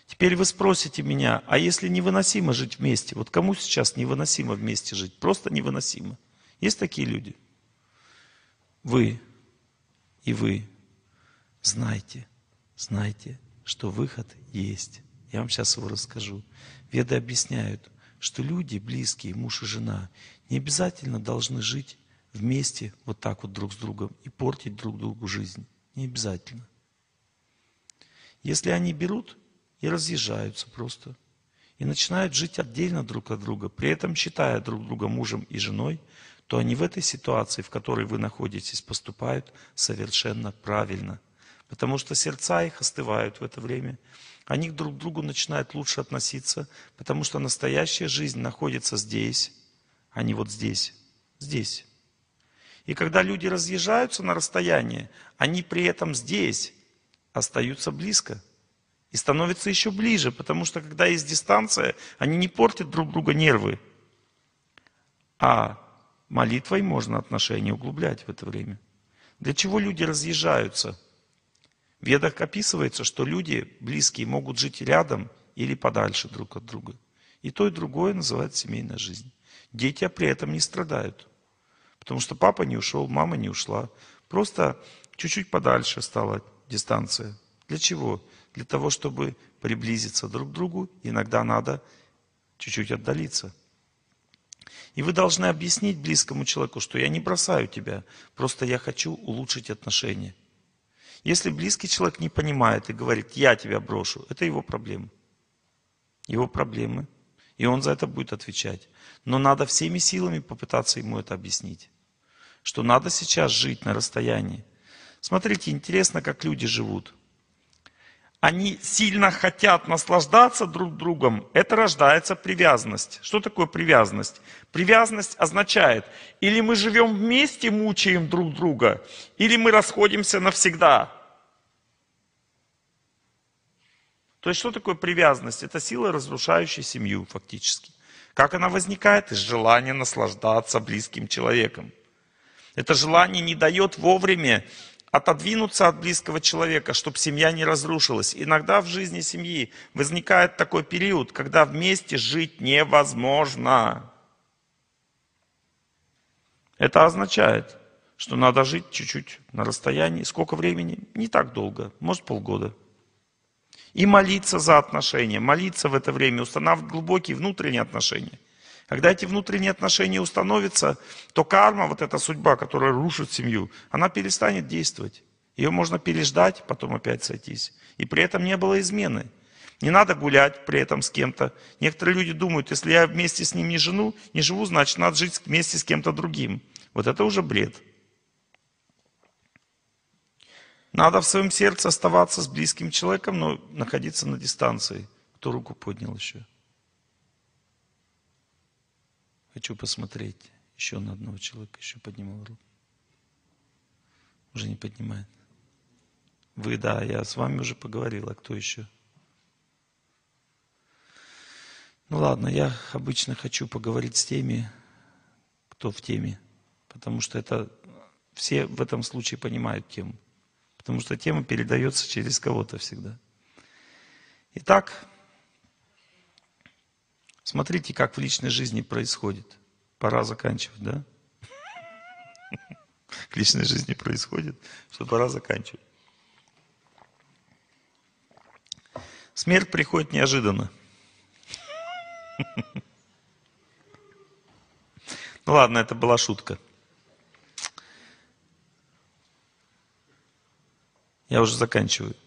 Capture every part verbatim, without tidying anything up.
Теперь вы спросите меня, а если невыносимо жить вместе? Вот кому сейчас невыносимо вместе жить? Просто невыносимо. Есть такие люди? Вы и вы знайте, знайте, что выход есть. Я вам сейчас его расскажу. Веды объясняют, что люди, близкие, муж и жена, не обязательно должны жить вместе вот так вот друг с другом и портить друг другу жизнь. Не обязательно. Если они берут и разъезжаются просто, и начинают жить отдельно друг от друга, при этом считая друг друга мужем и женой, то они в этой ситуации, в которой вы находитесь, поступают совершенно правильно. Потому что сердца их остывают в это время. Они друг к другу начинают лучше относиться, потому что настоящая жизнь находится здесь, а не вот здесь. Здесь. И когда люди разъезжаются на расстояние, они при этом здесь остаются близко. И становятся еще ближе, потому что когда есть дистанция, они не портят друг друга нервы. А молитвой можно отношения углублять в это время. Для чего люди разъезжаются? В Ведах описывается, что люди близкие могут жить рядом или подальше друг от друга. И то, и другое называется семейная жизнь. Дети при этом не страдают. Потому что папа не ушел, мама не ушла. Просто чуть-чуть подальше стала дистанция. Для чего? Для того, чтобы приблизиться друг к другу. Иногда надо чуть-чуть отдалиться. И вы должны объяснить близкому человеку, что я не бросаю тебя, просто я хочу улучшить отношения. Если близкий человек не понимает и говорит, я тебя брошу, это его проблема. Его проблемы. И он за это будет отвечать. Но надо всеми силами попытаться ему это объяснить. Что надо сейчас жить на расстоянии. Смотрите, интересно, как люди живут. Они сильно хотят наслаждаться друг другом. Это рождается привязанность. Что такое привязанность? Привязанность означает, или мы живем вместе, мучаем друг друга, или мы расходимся навсегда. То есть, что такое привязанность? Это сила, разрушающая семью фактически. Как она возникает? Из желания наслаждаться близким человеком. Это желание не дает вовремя отодвинуться от близкого человека, чтобы семья не разрушилась. Иногда в жизни семьи возникает такой период, когда вместе жить невозможно. Это означает, что надо жить чуть-чуть на расстоянии. Сколько времени? Не так долго, может полгода. И молиться за отношения. Молиться в это время, устанавливать глубокие внутренние отношения. Когда эти внутренние отношения установятся, то карма, вот эта судьба, которая рушит семью, она перестанет действовать. Ее можно переждать, потом опять сойтись. И при этом не было измены. Не надо гулять при этом с кем-то. Некоторые люди думают, если я вместе с ним не жену, не живу, значит надо жить вместе с кем-то другим. Вот это уже бред. Надо в своем сердце оставаться с близким человеком, но находиться на дистанции. Кто руку поднял еще? Хочу посмотреть еще на одного человека, еще поднимал руку. Уже не поднимает. Вы, да, я с вами уже поговорил, а кто еще? Ну ладно, я обычно хочу поговорить с теми, кто в теме. Потому что это все в этом случае понимают тему. Потому что тема передается через кого-то всегда. Итак, смотрите, как в личной жизни происходит. Пора заканчивать, да? В личной жизни происходит, что пора заканчивать. Смерть приходит неожиданно. Ну ладно, это была шутка. Я уже заканчиваю.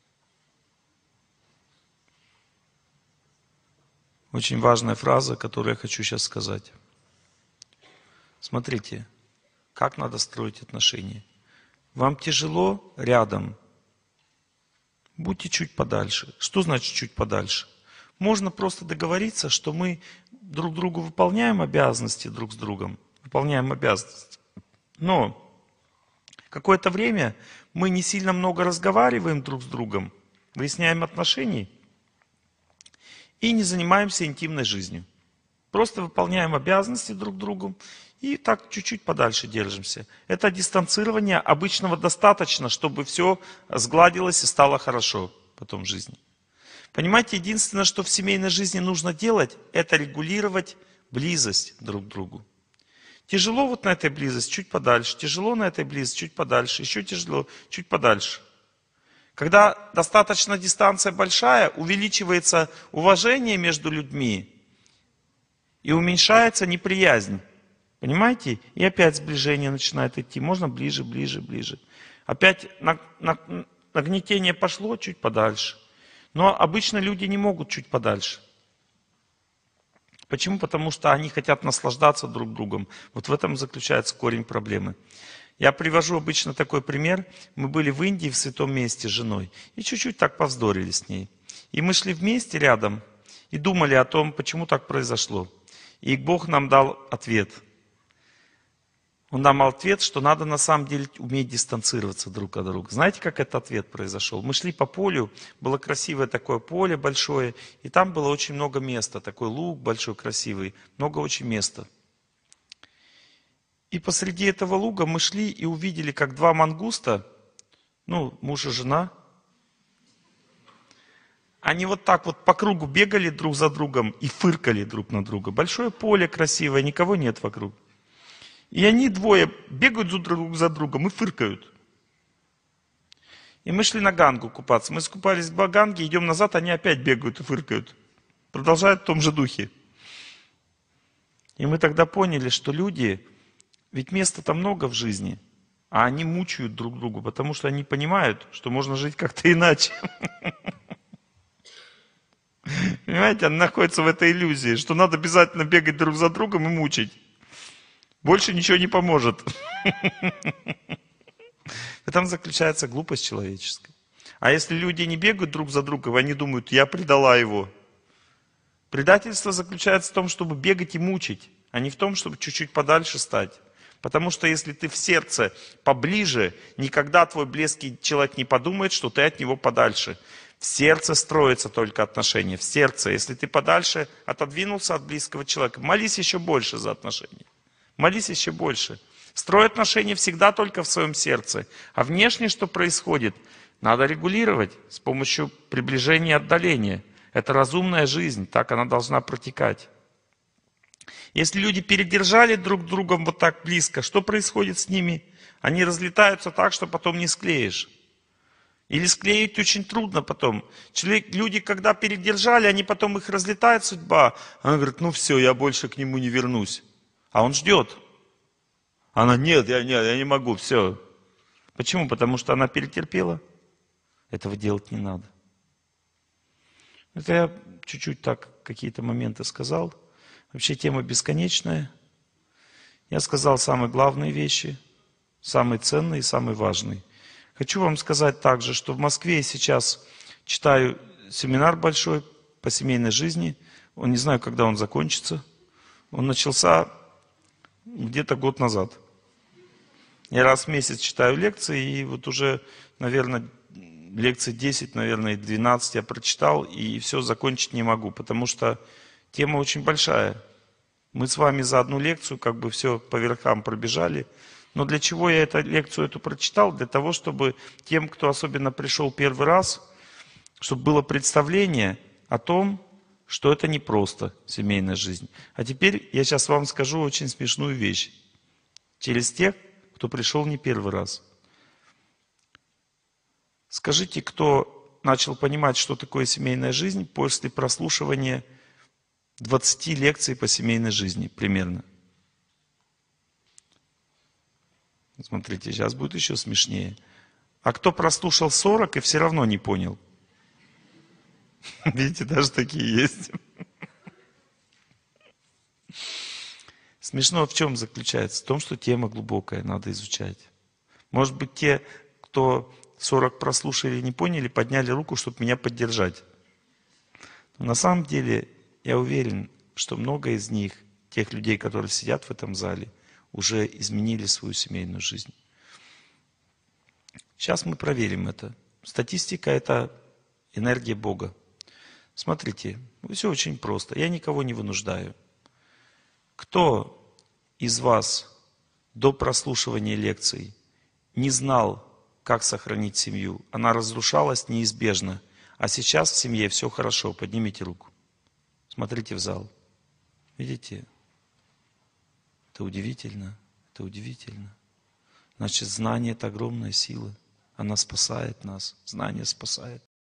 Очень важная фраза, которую я хочу сейчас сказать. Смотрите, как надо строить отношения. Вам тяжело рядом? Будьте чуть подальше. Что значит чуть подальше? Можно просто договориться, что мы друг другу выполняем обязанности друг с другом. Выполняем обязанности. Но какое-то время мы не сильно много разговариваем друг с другом, выясняем отношения и не занимаемся интимной жизнью. Просто выполняем обязанности друг другу и так чуть-чуть подальше держимся. Это дистанцирование обычного достаточно, чтобы все сгладилось и стало хорошо потом в жизни. Понимаете, единственное, что в семейной жизни нужно делать, это регулировать близость друг к другу. Тяжело вот на этой близости, чуть подальше. Тяжело на этой близости, чуть подальше. Еще тяжело, чуть подальше. Когда достаточно дистанция большая, увеличивается уважение между людьми и уменьшается неприязнь. Понимаете? И опять сближение начинает идти. Можно ближе, ближе, ближе. Опять нагнетение пошло чуть подальше. Но обычно люди не могут чуть подальше. Почему? Потому что они хотят наслаждаться друг другом. Вот в этом заключается корень проблемы. Я привожу обычно такой пример. Мы были в Индии, в святом месте с женой. И чуть-чуть так повздорили с ней. И мы шли вместе рядом и думали о том, почему так произошло. И Бог нам дал ответ. Он нам дал ответ, что надо на самом деле уметь дистанцироваться друг от друга. Знаете, как этот ответ произошел? Мы шли по полю, было красивое такое поле большое, и там было очень много места, такой луг большой, красивый, много очень места. И посреди этого луга мы шли и увидели, как два мангуста, ну, муж и жена, они вот так вот по кругу бегали друг за другом и фыркали друг на друга. Большое поле красивое, никого нет вокруг. И они двое бегают друг за другом и фыркают. И мы шли на Гангу купаться. Мы искупались в Ганге, идем назад, они опять бегают и фыркают. Продолжают в том же духе. И мы тогда поняли, что люди, ведь места-то много в жизни, а они мучают друг друга, потому что они понимают, что можно жить как-то иначе. Понимаете, они находятся в этой иллюзии, что надо обязательно бегать друг за другом и мучить. Больше ничего не поможет. В этом заключается глупость человеческая. А если люди не бегают друг за другом, они думают, я предала его. Предательство заключается в том, чтобы бегать и мучить, а не в том, чтобы чуть-чуть подальше стать. Потому что если ты в сердце поближе, никогда твой близкий человек не подумает, что ты от него подальше. В сердце строятся только отношения, в сердце. Если ты подальше отодвинулся от близкого человека, молись еще больше за отношения. Молись еще больше. Строй отношения всегда только в своем сердце. А внешне что происходит? Надо регулировать с помощью приближения и отдаления. Это разумная жизнь, так она должна протекать. Если люди передержали друг друга вот так близко, что происходит с ними? Они разлетаются так, что потом не склеишь. Или склеить очень трудно потом. Человек, люди, когда передержали, они потом их разлетает судьба. Она говорит, ну все, я больше к нему не вернусь. А он ждет. Она, нет, я, нет, я не могу, все. Почему? Потому что она перетерпела. Этого делать не надо. Это я чуть-чуть так какие-то моменты сказал. Вообще тема бесконечная. Я сказал самые главные вещи, самые ценные и самые важные. Хочу вам сказать также, что в Москве я сейчас читаю семинар большой по семейной жизни. Он, не знаю, когда он закончится. Он начался где-то год назад. Я раз в месяц читаю лекции, и вот уже, наверное, лекций десять, наверное, двенадцать я прочитал, и все закончить не могу, потому что тема очень большая. Мы с вами за одну лекцию как бы все по верхам пробежали. Но для чего я эту лекцию эту прочитал? Для того, чтобы тем, кто особенно пришел первый раз, чтобы было представление о том, что это не просто семейная жизнь. А теперь я сейчас вам скажу очень смешную вещь. Через тех, кто пришел не первый раз. Скажите, кто начал понимать, что такое семейная жизнь после прослушивания двадцати лекций по семейной жизни примерно? Смотрите, сейчас будет еще смешнее. А кто прослушал сорок и все равно не понял? Видите, даже такие есть. Смешно в чем заключается? В том, что тема глубокая, надо изучать. Может быть, те, кто сорок прослушали и не поняли, подняли руку, чтобы меня поддержать. Но на самом деле, я уверен, что много из них, тех людей, которые сидят в этом зале, уже изменили свою семейную жизнь. Сейчас мы проверим это. Статистика – это энергия Бога. Смотрите, все очень просто. Я никого не вынуждаю. Кто из вас до прослушивания лекций не знал, как сохранить семью? Она разрушалась неизбежно. А сейчас в семье все хорошо, поднимите руку. Смотрите в зал. Видите? Это удивительно, это удивительно. Значит, знание – это огромная сила. Она спасает нас, знание спасает.